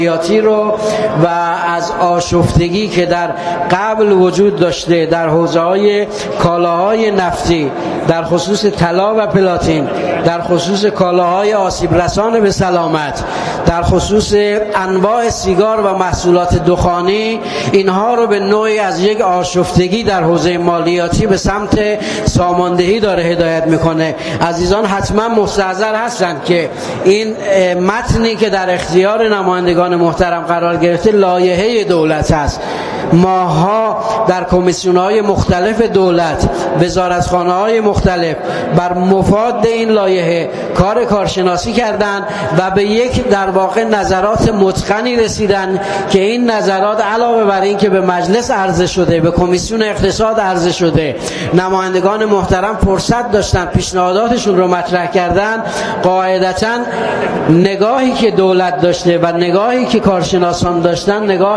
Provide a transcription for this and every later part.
مالیاتی رو و از آشفتگی که در قبل وجود داشته در حوزه‌های کالاهای نفتی، در خصوص طلا و پلاتین، در خصوص کالاهای آسیب رسان به سلامت، در خصوص انواع سیگار و محصولات دخانی، اینها رو به نوعی از یک آشفتگی در حوزه مالیاتی به سمت ساماندهی داره هدایت میکنه. عزیزان حتما مستحضر هستند که این متنی که در اختیار نمایندگان محترم قرار گرفته لایحه دولت است. ماها در کمیسیون‌های مختلف دولت، وزارتخانه‌های مختلف بر مفاد این لایحه کارشناسی کردند و به یک در واقع نظرات متقنی رسیدن که این نظرات علاوه بر این که به مجلس عرضه شده، به کمیسیون اقتصاد عرضه شده، نمایندگان محترم فرصت داشتن پیشنهاداتشون رو مطرح کردن، قاعدتاً نگاهی که دولت داشته و نگاهی که کارشناسان داشتن نگاه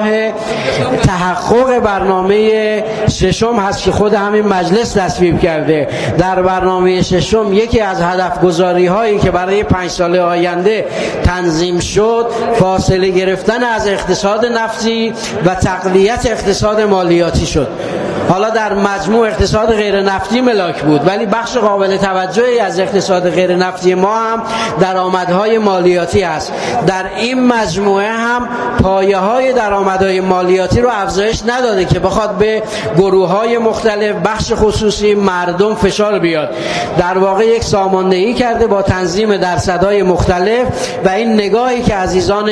تحقق برنامه ششم هست که خود همین مجلس تصویب کرده. در برنامه ششم یکی از هدف گذاری هایی که برای 5 سال آینده تنظیم شد فاصله گرفتن از اقتصاد نفتی و تقویت اقتصاد مالیاتی شد. حالا در مجموع اقتصاد غیر نفتی ملاک بود، ولی بخش قابل توجهی از اقتصاد غیر نفتی ما هم درآمدهای مالیاتی است. در این مجموعه هم پایه‌های درآمدهای مالیاتی رو افزایش نداده که بخواد به گروه‌های مختلف، بخش خصوصی، مردم فشار بیاد. در واقع یک ساماندهی کرده با تنظیم درصدهای مختلف و این نگاهی که عزیزان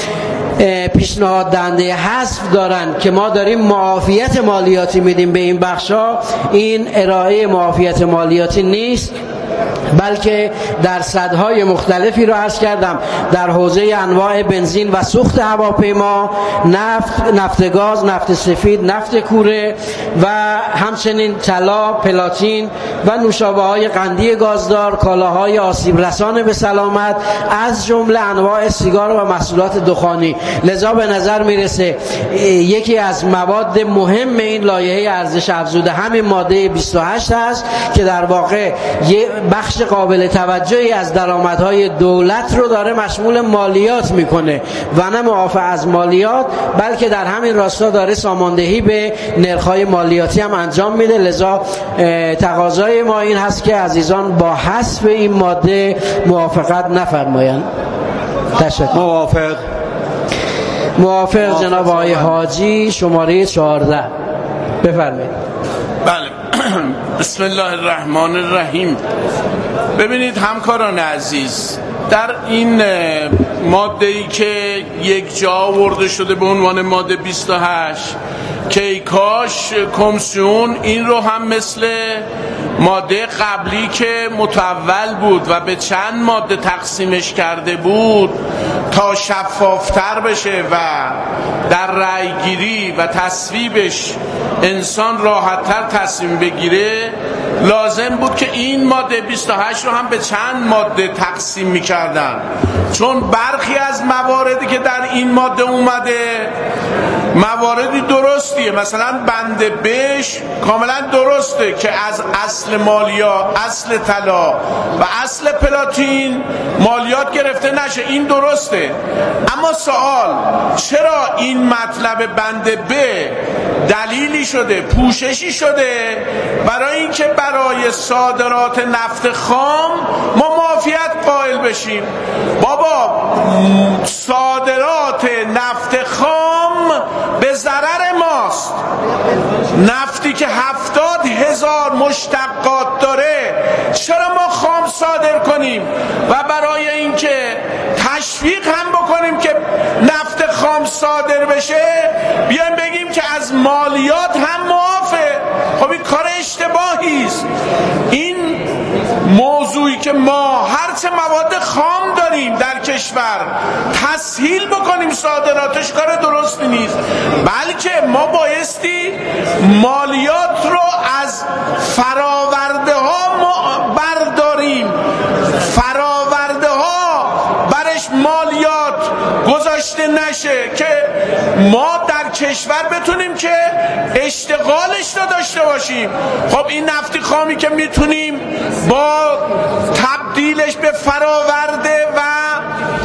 پیشنهاد دهنده حذف دارن که ما داریم معافیت مالیاتی میدیم به این بخشا، این ارائه معافیت مالیاتی نیست، بلکه درصدهای مختلفی رو عرض کردم در حوزه انواع بنزین و سوخت هواپیما، نفت گاز، نفت سفید، نفت کوره و همچنین طلا، پلاتین و نوشابه‌های قندی گازدار، کالاهای آسیب رسان به سلامت، از جمله انواع سیگار و محصولات دخانی. لذا به نظر میرسه یکی از مواد مهم این لایحه ارزش افزوده همین ماده 28 است که در واقع یک بخش قابل توجهی از درآمدهای دولت رو داره مشمول مالیات میکنه و نه معاف از مالیات، بلکه در همین راستا داره ساماندهی به نرخ‌های مالیاتی هم انجام میده. لذا تقاضای ما این هست که عزیزان با حذف این ماده موافقت نفرمایند. تشکر. موافق جناب آقای حاجی، شماره 14 بفرمایید. بله. بسم الله الرحمن الرحیم. ببینید همکاران عزیز، در این ماده‌ای که یک جا آورده شده به عنوان ماده 28 که ای کاش کمیسیون این رو هم مثل ماده قبلی که متول بود و به چند ماده تقسیمش کرده بود تا شفافتر بشه و در رأی گیری و تصویبش انسان راحت‌تر تصمیم بگیره، لازم بود که این ماده 28 رو هم به چند ماده تقسیم می‌کردن، چون برخی از مواردی که در این ماده اومده مواردی درستیه. مثلا بند بش کاملا درسته که از اصل مالیات، اصل طلا و اصل پلاتین مالیات گرفته نشه، این درسته. اما سوال چرا این مطلب بند ب دلیلی شده، پوششی شده برای اینکه برای صادرات نفت خام ما معافیت قائل بشیم؟ بابا صادرات نفت خام به ضرر ماست. نفتی که 70,000 مشتقات داره چرا ما خام صادر کنیم و برای اینکه تشویق هم بکنیم که نفت خام صادر بشه بیایم بگیم که از مالیات هم معافه؟ خب این کار اشتباهی است. این موضوعی که ما هرچه مواد خام داریم در کشور تسهیل بکنیم صادراتش کار درستی نیست، بلکه ما بایستی مالیات رو از فراورده ها برداریم، فراورده ها برش مالیات گذاشته نشه که ما در کشور بتونیم که اشتغالش رو داشته باشیم. خب این نفتی خامی که میتونیم با تبدیلش به فراورده و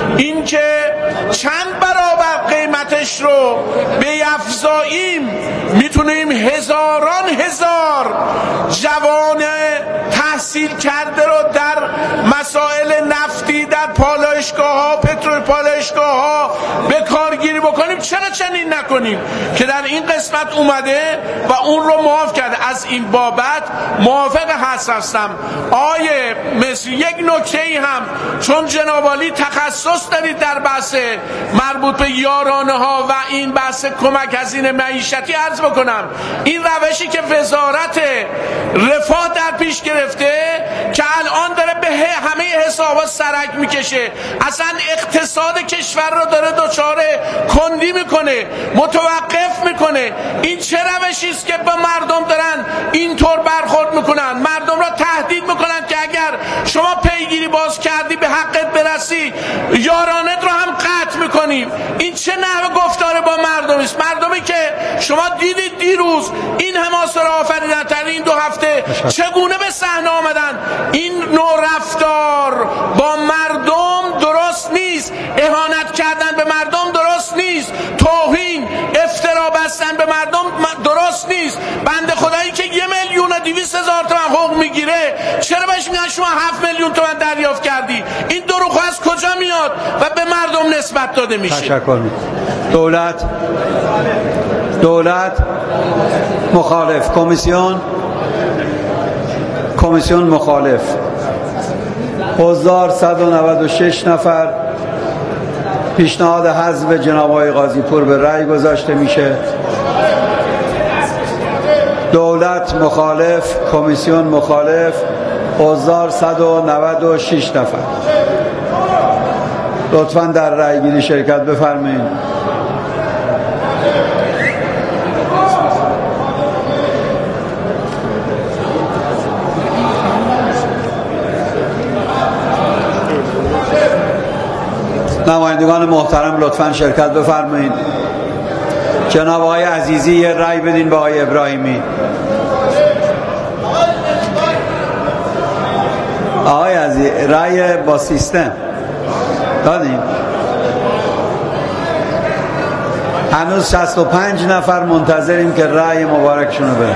این که چند برابر قیمتش رو بیفزاییم میتونیم هزاران هزار جوان تحصیل کرده رو در مسائل نفتی، در پالایشگاه ها، پترول پالایشگاه ها به کارگیری بکنیم. چرا چنین نکنیم که در این قسمت اومده و اون رو معاف کرده؟ از این بابت موافق هستم. آیه مصری یک نکته ای هم، چون جناب عالی تخصص دارید در بحث مربوط به یارانه ها و این بحث کمک هزینه معیشتی، عرض بکنم این روشی که وزارت رفاه در پیش گرفته که الان داره به همه حسابات سرک میکشه، اصلا اقتصاد کشور رو داره دچار کندی میکنه، متوقف میکنه. این چه روشی است که با مردم دارن اینطور برخورد میکنن، مردم را تهدید میکنن که اگر شما پیگیری باز کردی به حقت برسی یارانت رو هم قطع میکنیم. این چه نحوه گفتار با مردم است؟ مردمی که شما دیدید دیروز این حماسه را آفریدن در این 2 هفته چگونه به صحنه آمدن. این نوع رفتار با مردم درست نیست، اهانت کردن به مردم درست نیست، توهین افترا بستن به مردم درست نیست. بنده خدایی که 1,200,000 تومان حقوق میگیره چرا بهش میگن شما 7,000,000 تومان دریافت کردی؟ این دروغ از کجا میاد و به مردم نسبت داده میشه؟ تشکر میکنم. دولت مخالف، کمیسیون مخالف. حضار 196 نفر. پیشنهاد حذف جناب آقای قاضی پور به رأی گذاشته میشه. دولت مخالف، کمیسیون مخالف، حضار 196 نفر. لطفاً در رأی گیری شرکت بفرمایید. نمایندگان محترم لطفاً شرکت بفرمایید. جناب آقای عزیزی یه رأی بدین به آقای ابراهیمی. آقای عزیزی رأی با سیستم دادیم. هنوز 65 نفر منتظریم که رأی مبارکشونو بده.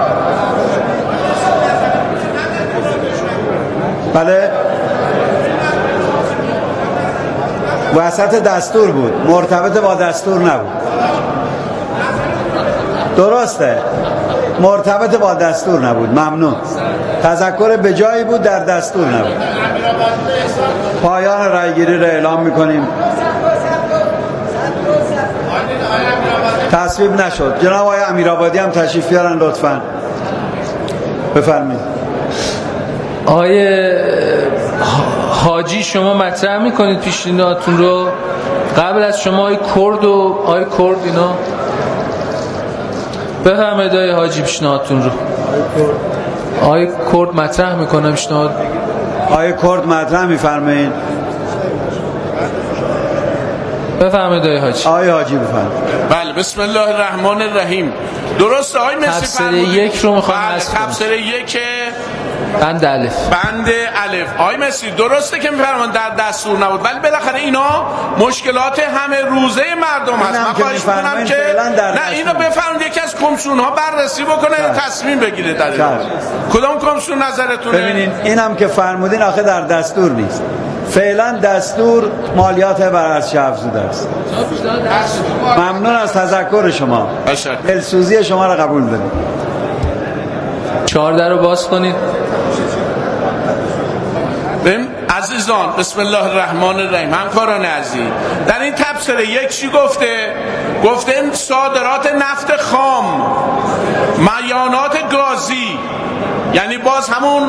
بله وسط دستور بود، مرتبط با دستور نبود. درسته، مرتبط با دستور نبود. ممنون. تذکر به جایی بود، در دستور نبود. پایان رأیگیری را اعلام میکنیم. تصویب نشد. جناب آقای امیرآبادی هم تشریف بیارن لطفاً. بفرمایید. آقای حاجی شما مطرح میکنید پیشنهادتون رو؟ قبل از شما آقای کرد اینا بفرمایید. آقای حاجی پیشنهادتون رو. آقای کرد مطرح میکنه پیشنهاد. آقای کرد مطرح میفرمایید. بفرمایید آقای حاجی. آقای حاجی بفرمایید. بله بسم الله الرحمن الرحیم. درست آقای مصری تفسیر 1 رو میخوام حذف کنم. تفسیر 1 بند الف. آقای مصری درسته که میفرمان در دستور نبود، ولی بالاخره اینا مشکلات همه روزه مردم هست. من خواهش میکنم که نه اینو بفرمایید یکی از کمیسیون ها بررسی بکنه، تصمیم بگیره در این. کدام کمیسیون نظرتونه؟ ببینین اینم که فرمودین آخه در دستور نیست. فعلا دستور مالیات بر ارزش افزوده است. ممنون از تذکر شما. دلسوزی شما را قبول داریم. 14 رو باز کنید. عزیزان بسم الله الرحمن الرحیم. همکاران عزیز در این تبصره 1 چی گفته صادرات نفت خام، معیانات گازی، یعنی باز همون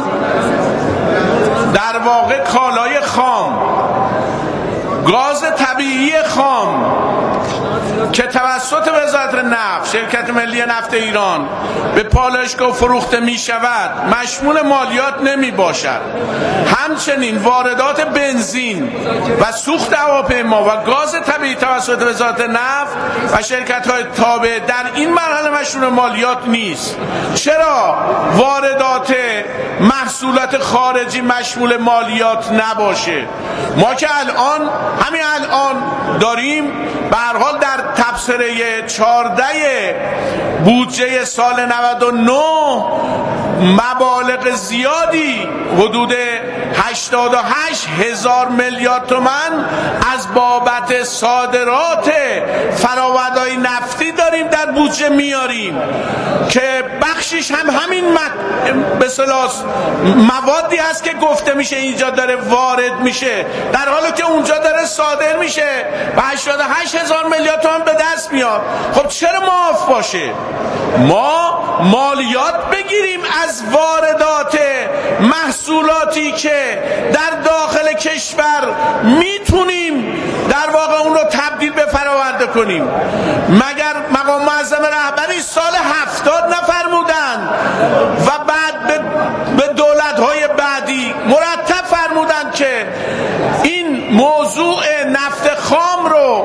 در واقع کالای خام، گاز طبیعی خام که توسط وزارت نفت، شرکت ملی نفت ایران به پالایشگاه فروخته می شود مشمول مالیات نمی باشد. همچنین واردات بنزین و سوخت هواپیما و گاز طبیعی توسط وزارت نفت و شرکت‌های تابع در این مرحله مشمول مالیات نیست. چرا واردات محصولات خارجی مشمول مالیات نباشه؟ ما که همین الان داریم به هر حال در تبصره 14 بودجه سال 99 مبالغ زیادی حدود 88,000 میلیارد تومان از بابت صادرات فرآوردهای نفتی داریم در بودجه میاریم که بخشش هم همین به اصطلاح موادی هست که گفته میشه اینجا داره وارد میشه، در حالی که اونجا داره صادر میشه و 88,000 میلیارد تومان به دست میاد. خب چرا معاف باشه؟ ما مالیات بگیریم از واردات محصولاتی که در داخل کشور میتونیم در واقع اون رو تبدیل به فرآورده کنیم. مگر مقام معظم رهبری سال 70 نفرمودن و بعد به دولت‌های بعدی مرتب فرمودن که این موضوع نفت خام رو،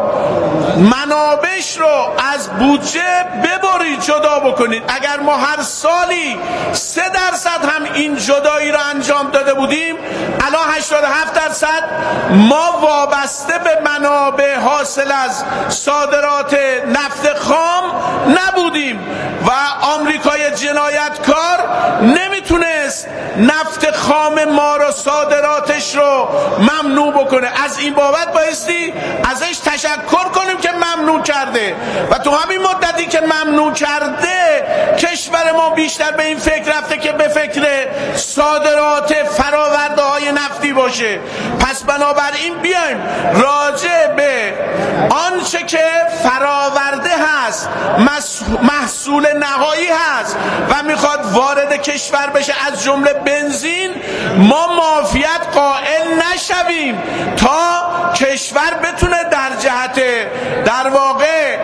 منابعش رو از بودجه ببرید، جدا بکنید. اگر ما هر سالی 3% هم این جدایی رو انجام داده بودیم، الان 87% ما وابسته به منابع حاصل از صادرات نفت خام نبودیم و آمریکای جنایتکار نمیتونست نفت خام ما رو، صادراتش رو ممنوع بکنه. از این بابت بایستی ازش تشکر کنیم که ممنوع کرده و تو همین مدتی که ممنوع کرده کشور ما بیشتر به این فکر رفته که به فکر صادرات فرآورده های نفتی باشه. پس بنابراین بیایم راجع به آنچه که فرآورده هست، محصول نهایی هست و میخواد وارد کشور بشه، از جمله بنزین، ما معافیت قائل نشویم تا کشور بتونه در جهت در واقع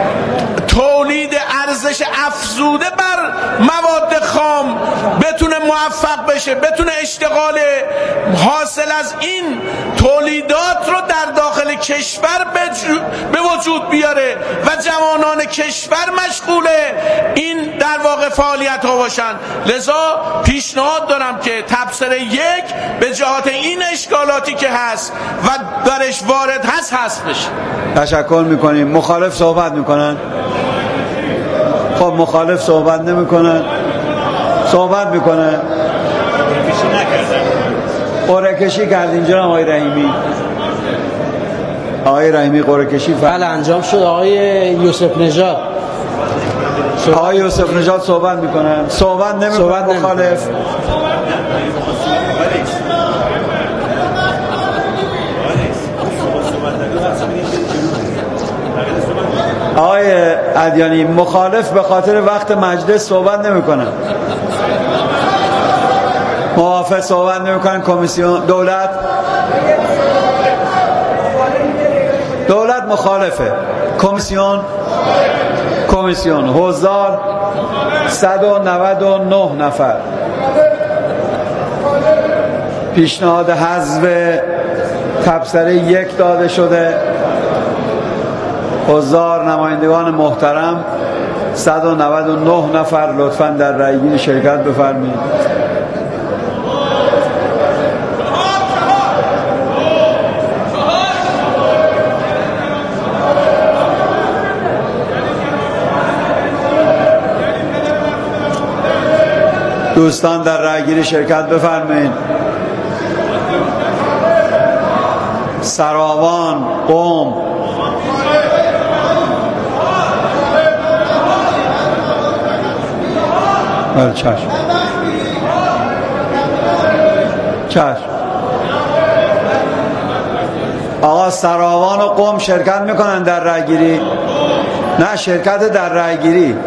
تولید ارزش افزوده بر مواد خام بتونه موفق بشه، بتونه اشتغال حاصل از این تولیدات رو در داخل کشور به وجود بیاره و جوانان کشور مشغول این در واقع فعالیت ها باشن. لذا پیشنهاد دارم که تبصره 1 به جهات این اشکالاتی که هست و درش وارد هست حذف بشه. تشکر میکنیم. مخالف صحبت میکنن؟ خب مخالف صحبت نمیکنن، صحبت میکنن. قرعه کشی کرد اینجا آقای رحیمی. آقای رحیمی قرعه کشی بله انجام شد. آقای یوسف نژاد صحبت میکنن؟ صحبت نمیکنن مخالف. آقای ادیانی مخالف به خاطر وقت مجلس صحبت نمیکنن، موافق صحبت نمیکنن. کمیسیون دولت مخالفه. کمیسیون حضار 199 نفر. پیشنهاد حذف تبصره 1 داده شده. حضار نمایندگان محترم 199 نفر لطفاً در رأیگیری شرکت بفرمایید. دوستان در رأیگیری شرکت بفرمایید. سراوان، قم، بله چشم. آقا سراوان و قم شرکت میکنن در رأیگیری؟ نه، شرکت در رأیگیری.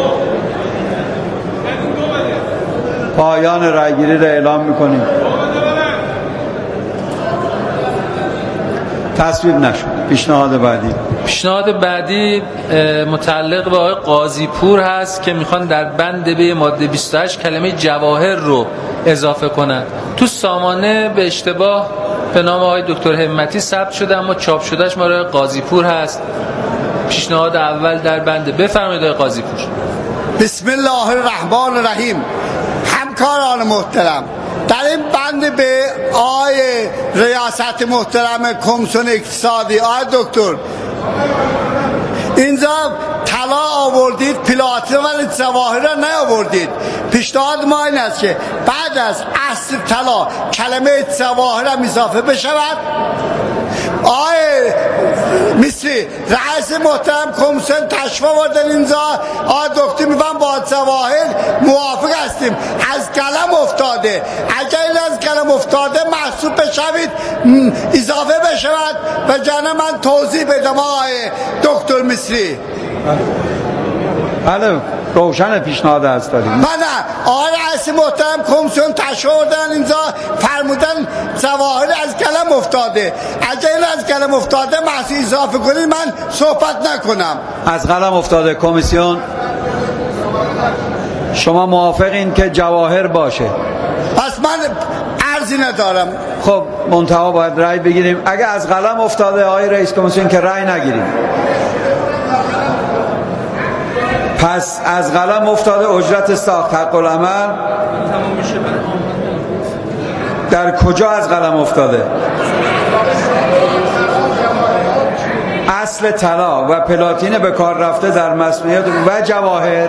پایان رأیگیری را اعلام میکنیم. تصویب نشد. پیشنهاد بعدی متعلق به آقای قاضی پور هست که میخوان در بند به ماده 28 کلمه جواهر رو اضافه کنن. تو سامانه به اشتباه به نام آقای دکتر همتی ثبت شده، اما چاپ شدهش مال آقای قاضی پور هست. پیشنهاد اول در بند. بفرمایید آقای قاضی پور. بسم الله الرحمن الرحیم. همکاران محترم، در این بند به آقای ریاست محترم کمیسیون اقتصادی، آقای دکتر، اینجا طلا آوردید، پلاتین ولی جواهر را نیاوردید. پیشنهاد ما این است که بعد از اصل طلا کلمه جواهر هم اضافه بشود. آقای مصری رئیس محترم کمیسیون تشریف آوردن اینجا، آقای دکتر میفهم با جواهر موافق هستیم، از قلم افتاده. اگر این از قلم افتاده محسوب بشوید اضافه بشود و جانه من توضیح بدم آقای دکتر مصری. بله روشن پیشنهاد هست داریم. نه آقای رئیس محترم کمیسیون تشریف آوردن اینجا، فرمودن جواهر از قلم افتاده. اگر این از قلم افتاده محسوب اضافه کنید من صحبت نکنم. از قلم افتاده کمیسیون شما موافقین که جواهر باشه؟ پس من عرضی ندارم. خب منتها باید رأی بگیریم. اگه از قلم افتاده آقای رئیس کمیسیون که رأی نگیریم. پس از قلم افتاده اجرت ساخت حق العمل در کجا از قلم افتاده؟ اصل طلا و پلاتین به کار رفته در مصنوعات و جواهر.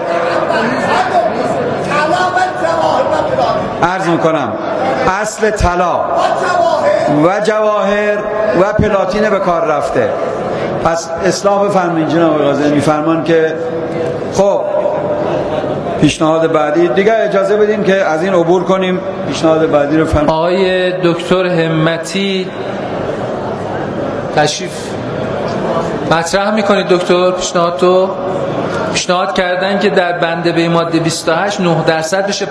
عرض میکنم اصل طلا و جواهر و پلاتین به کار رفته. پس اصلاح بفرمایید جناب قاضی. میفرمان که خب پیشنهاد بعدی دیگه اجازه بدیم که از این عبور کنیم. پیشنهاد بعدی رو فرمایید. آقای دکتر همتی تشریف مطرح میکنید. دکتر پیشنهاد کردن که در بنده به ماده 28 9% بشه 5%.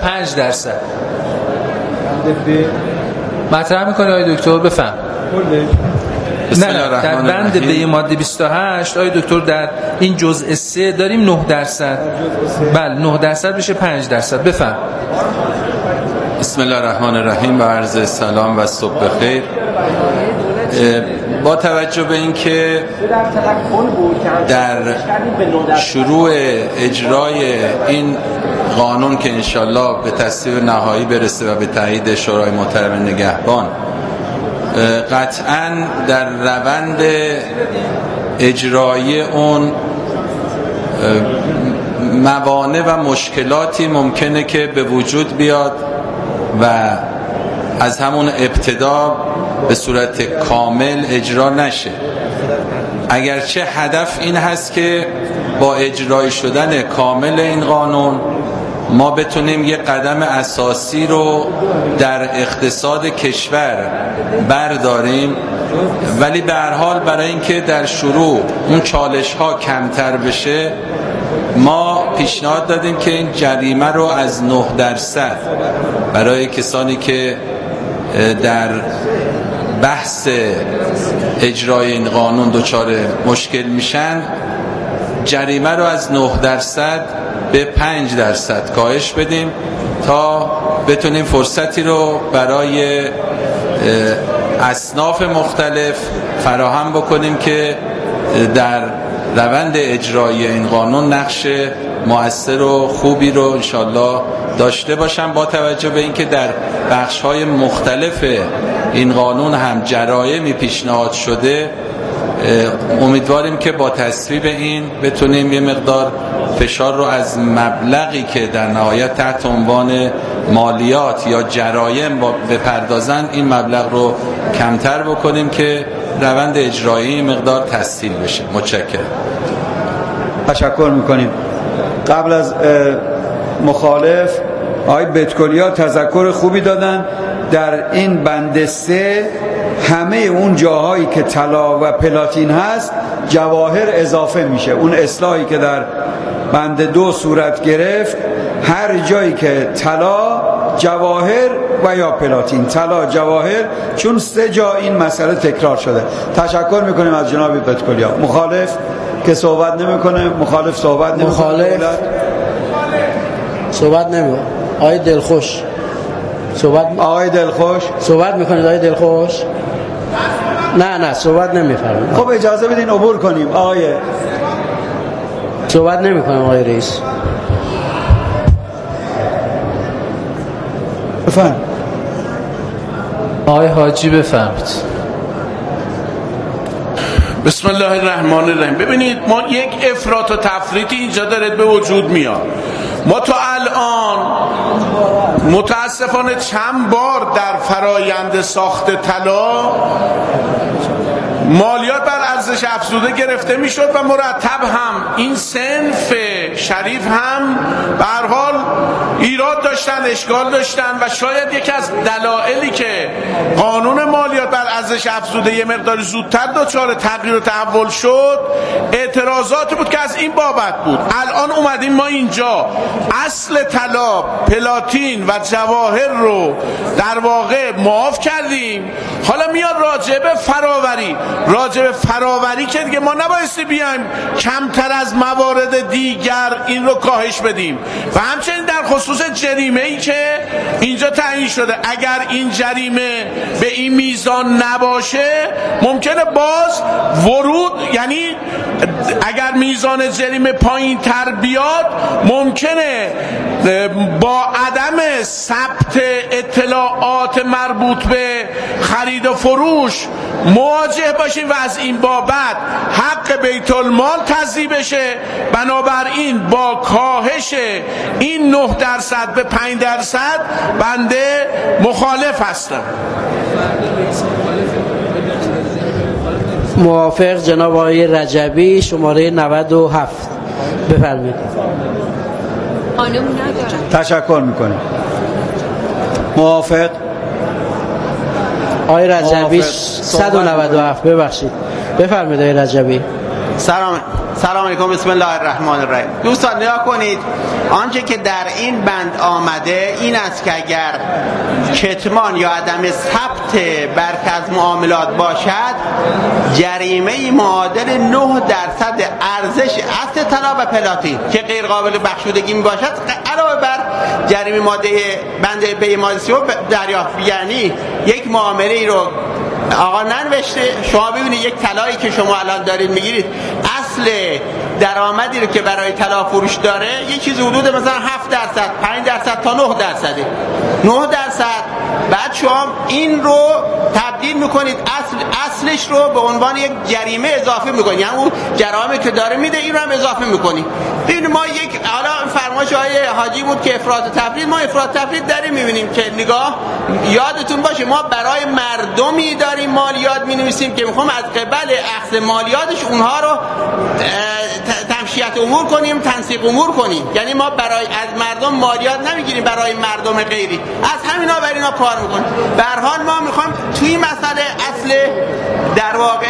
مطرح میکنید آقای دکتر، بفهم. نه در بند به ماده 28 آقای دکتر در این جزء 3 داریم 9%. بله 9% بشه 5%. بفهم. بسم الله الرحمن الرحیم و عرض سلام و صبح بخیر. با توجه به اینکه در شروع اجرای این قانون که انشالله به تصویب نهایی برسه و به تایید شورای محترم نگهبان، قطعاً در روند اجرایی اون موانع و مشکلاتی ممکنه که به وجود بیاد و از همون ابتدا به صورت کامل اجرا نشه. اگرچه هدف این هست که با اجرای شدن کامل این قانون ما بتونیم یه قدم اساسی رو در اقتصاد کشور برداریم، ولی به هر حال برای اینکه در شروع اون چالش ها کمتر بشه ما پیشنهاد دادیم که این جریمه رو از 9% برای کسانی که در بحث اجرای این قانون دچار مشکل میشن، جریمه رو از 9% به 5% کاهش بدیم تا بتونیم فرصتی رو برای اصناف مختلف فراهم بکنیم که در روند اجرای این قانون نقش مؤثر و خوبی رو انشالله داشته باشم. با توجه به اینکه در بخش‌های مختلف این قانون هم جرایمی پیشنهاد شده، امیدواریم که با تصویب این بتونیم یه مقدار فشار رو از مبلغی که در نهایت تحت عنوان مالیات یا جرایم بپردازن این مبلغ رو کمتر بکنیم که روند اجرایی مقدار تسهیل بشه. متشکرم. تشکر میکنیم. قبل از مخالف آقای بتکلیا تذکر خوبی دادن. در این بند 3 همه اون جاهایی که طلا و پلاتین هست جواهر اضافه میشه. اون اصلاحی که در بند 2 صورت گرفت، هر جایی که طلا جواهر و یا پلاتین. طلا، جواهر، چون 3 جا این مسئله تکرار شده. تشکر میکنیم از جناب پتکولیا. مخالف که صحبت نمیکنه، مخالف صحبت نمیکنه، مخالف صحبت نمیکنه. آقای دلخوش صحبت آقای دلخوش صحبت میکنید. آقای دلخوش نه صحبت نمیفرمایید. خب اجازه بدین عبور کنیم. آقای صحبت نمیکنم. آقای رئیس بفرمایید. آقای حاجی بفرمایید. بسم الله الرحمن الرحیم. ببینید ما یک افراط و تفریطی اینجا داره به وجود میاد. ما تا الان متاسفانه چند بار در فرایند ساخت طلا مالیات بر ارزش افزوده گرفته میشد و مرتب هم این صنف شریف هم به هر حال ایراد داشتن، اشکال داشتن و شاید یکی از دلایلی که قانون مالیات بر ارزش افزوده یه مقدار زودتر دچار تغییر و تحول شد اعتراضاتی بود که از این بابت بود. الان اومدیم ما اینجا اصل طلا، پلاتین و جواهر رو در واقع معاف کردیم. حالا میاد راجع به فراوری که دیگه ما نبایستی بیایم کمتر از موارد دیگر این رو کاهش بدیم. و همچنین در خصوص جریمه‌ای که اینجا تعیین شده، اگر این جریمه به این میزان نباشه ممکنه باز ورود، یعنی اگر میزان جریمه پایین تر بیاد ممکنه با عدم ثبت اطلاعات مربوط به خرید و فروش مواجه باشیم و از این بابت حق بیت المال تضییع بشه. بنابراین با کاهش این 9% به 5% بنده مخالف هستم. موافق جناب آقای رجبی شماره 97 بفرمایید. قانون ندارم. تشکر میکنیم. موافق آقای رجبی 197 ببخشید. بفرمایید آقای رجبی. سلام علیکم. بسم الله الرحمن الرحیم. دوستان نگاه کنید، آنچه که در این بند آمده این است که اگر کتمان یا عدم ثبت برخی از معاملات باشد جریمه معادل 9% ارزش اصل طلا و پلاتین که غیر قابل بخشودگی می باشد علاوه بر جریمه ماده بند به ماده 3 دریافت. یعنی یک معامله رو آقا ننوشته، شما ببینید یک طلایی که شما الان دارید میگیرید اصل درآمدی رو که برای طلا فروش داره یه چیز حدود مثلا 7%، 5% تا 9%. بعد شما این رو تبدیل میکنید اصلش رو به عنوان یک جریمه اضافه میکنید، یعنی اون جرائمی که داره میده این رو هم اضافه میکنید. ببینید ما یک حالا فرمایش های حاجی بود که افراط و تفرید، ما افراط و تفرید داریم میبینیم که نگاه یادتون باشه ما برای مردمی داریم مالیات مینویسیم که میخوام از قبل اخذ مالیاتش اونها رو تمشیت امور کنیم، تنسیق امور کنیم. یعنی ما برای از مردم مالیات نمیگیریم برای مردم غیری، از همینا برای اینا کار میکنیم. به هر حال ما میخوام توی مسئله اصل در واقع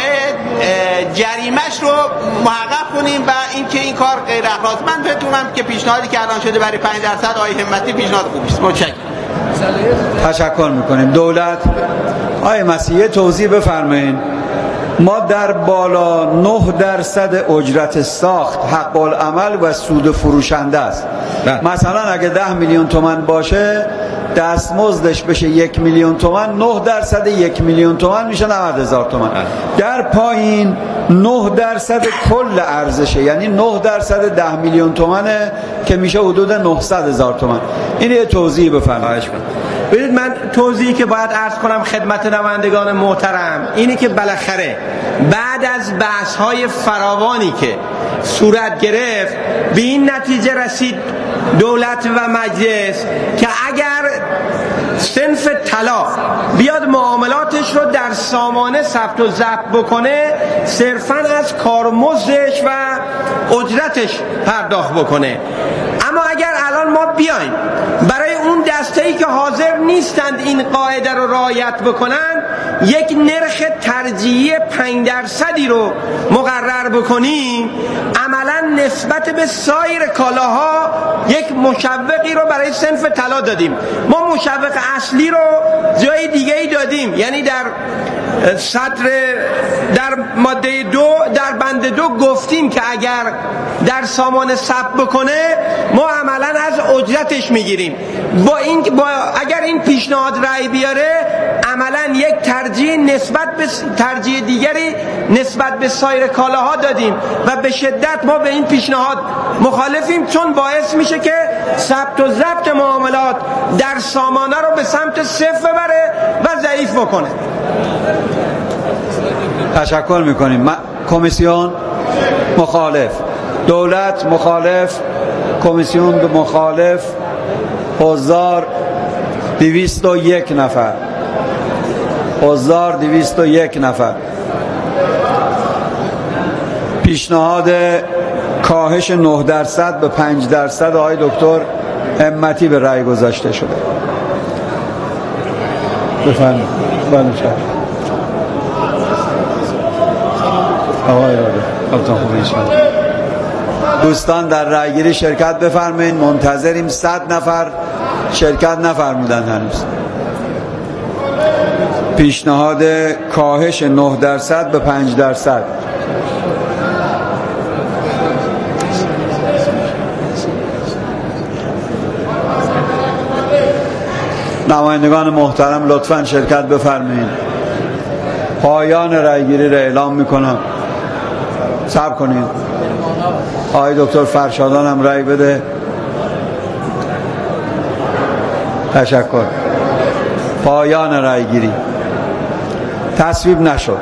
جریمش رو محقق کنیم و اینکه این کار غیر اخلاقی. من فکر می‌کنم که پیشنهادی که الان شده برای 5% آقای همتی پیشنهاد خوبی است. متشکرم. تشکر میکنیم. دولت آقای مسیحی توضیح بفرمایید. ما در بالا 9% اجرت ساخت حق العمل و سود فروشنده است. مثلا اگه 10 میلیون تومان باشه دستمزدش بشه 1 میلیون تومان، 9% 1 میلیون تومان میشه 90,000 تومان. در پایین 9% کل ارزشه، یعنی 9% 10 میلیون تومانه که میشه حدود 900,000 تومان. این یه توضیح بفرمایید. ببینید من توضیحی که باید عرض کنم خدمت نمایندگان محترم اینه که بالاخره بعد از بحث‌های فراوانی که صورت گرفت به این نتیجه رسید دولت و مجلس که اگر صنف طلا بیاد معاملاتش رو در سامانه ثبت و ضبط بکنه صرفاً از کارمزدش و اجرتش پرداخت بکنه. اما اگر الان ما بیایم برای اون دسته‌ای که حاضر نیستند این قاعده رو رعایت بکنن یک نرخ ترجیحی 5% رو مقرر بکنیم، عملاً عملا نسبت به سایر کالاها یک مشوقی رو برای صنف طلا دادیم. ما مشوق اصلی رو جای دیگه ای دادیم، یعنی در ماده 2 در بند 2 گفتیم که اگر در سامانه ثبت بکنه ما عملا از اجرتش میگیریم. اگر این پیشنهاد رأی بیاره عملا یک ترجیح دیگری نسبت به سایر کالاها دادیم و به شدت ما به این پیشنهاد مخالفیم، چون باعث میشه که ثبت و ضبط معاملات در سامانه رو به سمت صفر ببره و ضعیف بکنه. تشکر میکنیم. کمیسیون مخالف، دولت مخالف، کمیسیون به مخالف، حضار 201 نفر، حضار 201 نفر. پیشنهاد کاهش 9% به 5% آقای دکتر همتی به رأی گذاشته شده. بفرمایید. دوستان در رأیگیری شرکت بفرمایید. منتظریم. 100 نفر شرکت نفرمودن هنوز. پیشنهاد کاهش 9% به 5%. نمایندگان محترم لطفاً شرکت بفرمایید. پایان رأیگیری را اعلام میکنم. صبر کنید. آقای دکتر فرشادان هم رأی بده. تشکر. پایان رأیگیری. تصویب نشد.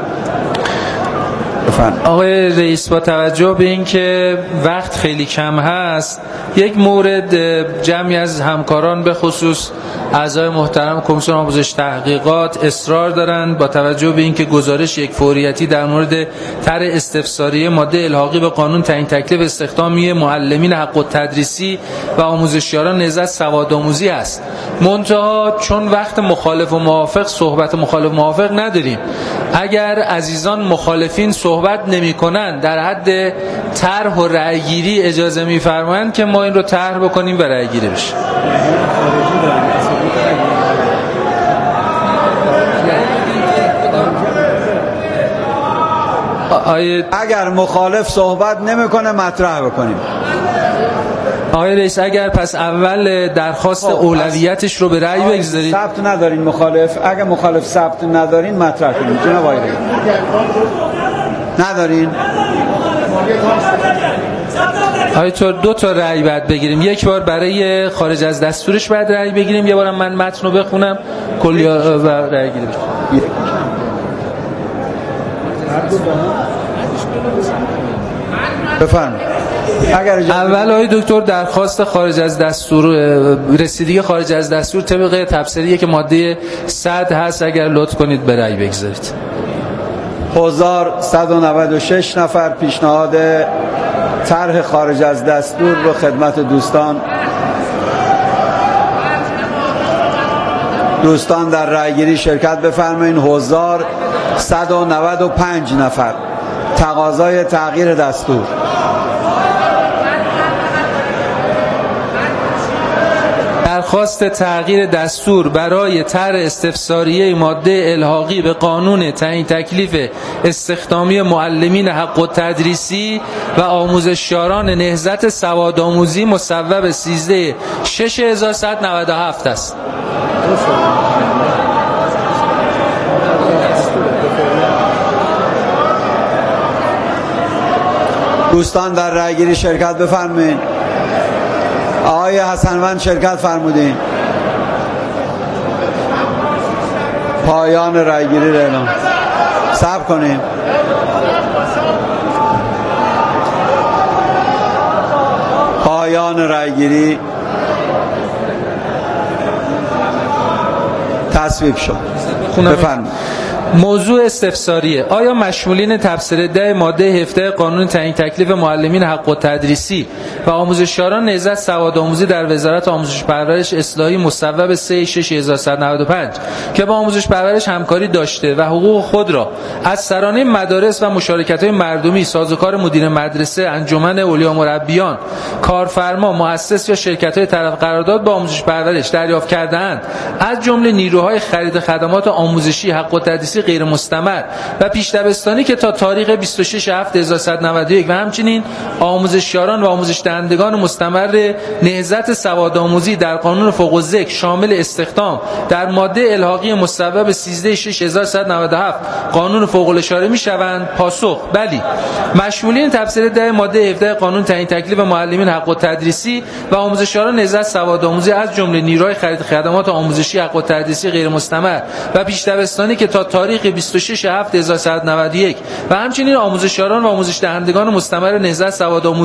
آقای رئیس، با توجه به اینکه وقت خیلی کم هست، یک مورد جمعی از همکاران به خصوص اعضای محترم کمیسیون آموزش تحقیقات اصرار دارند با توجه به اینکه گزارش یک فوریتی در مورد طرح استفساری ماده الحاقی به قانون تعیین تکلیف استخدامی معلمین حق التدریسی و آموزشیاران نهضت سوادآموزی است. منتها چون وقت مخالف و موافق صحبت مخالف موافق نداریم، اگر عزیزان مخالفین صحبت نمی‌کنند در حد طرح و رأی‌گیری اجازه می‌فرمایند که ما این رو طرح بکنیم و رأی‌گیری بشه. اگر مخالف صحبت نمیکنه مطرح بکنیم. آقای رئیس، اگر پس اول درخواست اولویتش رو به رأی بگذارید. ثبت ندارین مخالف؟ اگر مخالف ثبت ندارین مطرح کنیم. جناب آقای رئیس ندارین؟ آقای تو 2 تا رأی بعد بگیریم. یک بار برای خارج از دستورش بعد رأی بگیریم، یه بارم من متن رو بخونم کلی و رأی گیری بشه. بفرمایید. اول آقای دکتر درخواست خارج از دستور، رسیدگی خارج از دستور طبق تبصریه که ماده 100 هست، اگر لطف کنید به رأی بگذارید. 1196 نفر پیشنهاد طرح خارج از دستور رو خدمت دوستان در رأیگیری شرکت بفرمایید. 1195 نفر تقاضای تغییر دستور. درخواست تغییر دستور برای طرح استفساریه ماده الحاقی به قانون تعیین تکلیف استخدامی معلمین حق التدریسی و آموزشیاران نهضت سوادآموزی مصوب 13/6197 است. دوستان در رأیگیری شرکت بفرمایید. آقای حسنوند شرکت فرمودین. پایان رأیگیری را اعلام. صبر کنیم. پایان رأیگیری تصویب شد. بفرمایید. موضوع استفساریه: آیا مشمولین تفسیر 10 ماده 17 قانون تعیین تکلیف معلمین حق التدریسی و آموزشیاران نهضت سواد آموزی در وزارت آموزش پرورش اصلاحی مصوب 3/6195 که با آموزش پرورش همکاری داشته و حقوق خود را از سرانه مدارس و مشارکت‌های مردمی، سازوکار مدیر مدرسه، انجمن اولیا مربیان، کارفرما، مؤسس یا شرکت‌های طرف قرارداد با آموزش پرورش دریافت کرده‌اند، از جمله نیروهای خرید خدمات آموزشی حق التدریسی غیر مستمر و پیش دبستانی که تا تاریخ 26/7191 و همچنین آموزشیاران و آموزش دهندگان مستمر نهضت سواد آموزی در قانون فوق الذکر شامل استخدام در ماده الحاقی مصوب 13/6197 قانون فوق الاشاره میشوند؟ پاسخ: بلی. مشمولین تفسیر 10 ماده 17 قانون تعیین تکلیف معلمین حق التدریسی و آموزشیاران نهضت سواد آموزی از جمله نیروهای خرید خدمات آموزشی حق التدریسی غیر مستمر و پیش دبستانی که تا تاریخ 26/7191 و همچنین آموزشیاران و آموزش دهندگان مستمر نهضت سواد آموزی